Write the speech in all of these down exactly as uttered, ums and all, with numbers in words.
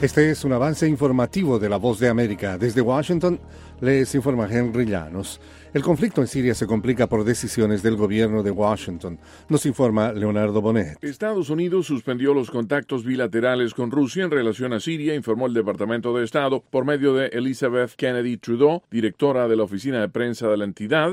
Este es un avance informativo de La Voz de América. Desde Washington les informa Henry Llanos. El conflicto en Siria se complica por decisiones del gobierno de Washington. Nos informa Leonardo Bonet. Estados Unidos suspendió los contactos bilaterales con Rusia en relación a Siria, informó el Departamento de Estado por medio de Elizabeth Kennedy Trudeau, directora de la oficina de prensa de la entidad.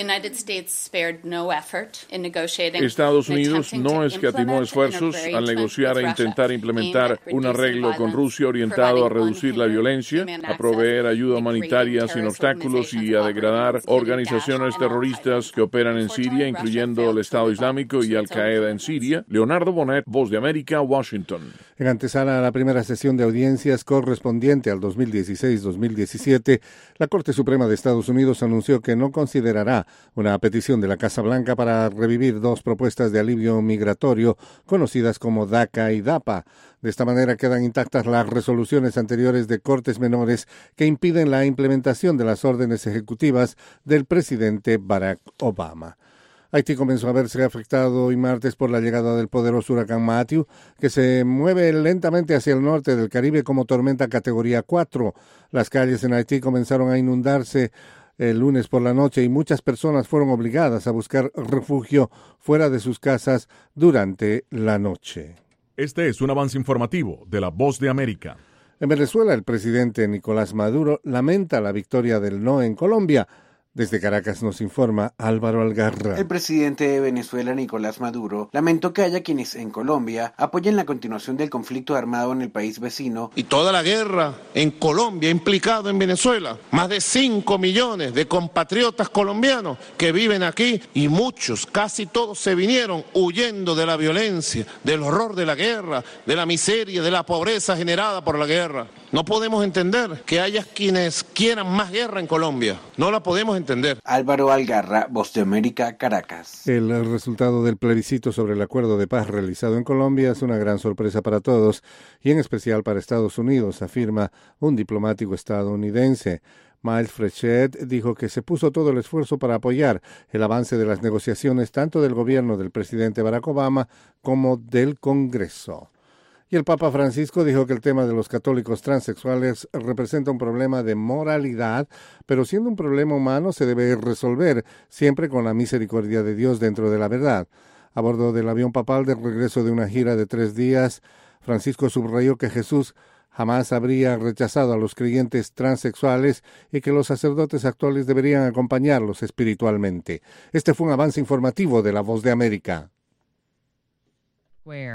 Estados Unidos no escatimó esfuerzos al negociar e intentar implementar un arreglo con Rusia orientado a reducir la violencia, a proveer ayuda humanitaria sin obstáculos y a degradar organizaciones terroristas que operan en Siria, incluyendo el Estado Islámico y Al-Qaeda en Siria. Leonardo Bonet, Voz de América, Washington. En antesala a la primera sesión de audiencias correspondiente al dos mil dieciséis dos mil diecisiete, la Corte Suprema de Estados Unidos anunció que no considerará una petición de la Casa Blanca para revivir dos propuestas de alivio migratorio conocidas como DACA y DAPA. De esta manera quedan intactas las resoluciones anteriores de cortes menores que impiden la implementación de las órdenes ejecutivas del presidente Barack Obama. Haití comenzó a verse afectado hoy martes por la llegada del poderoso huracán Matthew, que se mueve lentamente hacia el norte del Caribe como tormenta categoría cuatro. Las calles en Haití comenzaron a inundarse el lunes por la noche y muchas personas fueron obligadas a buscar refugio fuera de sus casas durante la noche. Este es un avance informativo de La Voz de América. En Venezuela, el presidente Nicolás Maduro lamenta la victoria del no en Colombia. Desde Caracas nos informa Álvaro Algarra. El presidente de Venezuela, Nicolás Maduro, lamentó que haya quienes en Colombia apoyen la continuación del conflicto armado en el país vecino. Y toda la guerra en Colombia implicado en Venezuela. Más de cinco millones de compatriotas colombianos que viven aquí y muchos, casi todos se vinieron huyendo de la violencia, del horror de la guerra, de la miseria, de la pobreza generada por la guerra. No podemos entender que haya quienes quieran más guerra en Colombia. No la podemos entender. Álvaro Algarra, Voz de América, Caracas. El resultado del plebiscito sobre el acuerdo de paz realizado en Colombia es una gran sorpresa para todos, y en especial para Estados Unidos, afirma un diplomático estadounidense. Miles Frechet dijo que se puso todo el esfuerzo para apoyar el avance de las negociaciones tanto del gobierno del presidente Barack Obama como del Congreso. Y el Papa Francisco dijo que el tema de los católicos transexuales representa un problema de moralidad, pero siendo un problema humano se debe resolver siempre con la misericordia de Dios dentro de la verdad. A bordo del avión papal de regreso de una gira de tres días, Francisco subrayó que Jesús jamás habría rechazado a los creyentes transexuales y que los sacerdotes actuales deberían acompañarlos espiritualmente. Este fue un avance informativo de La Voz de América.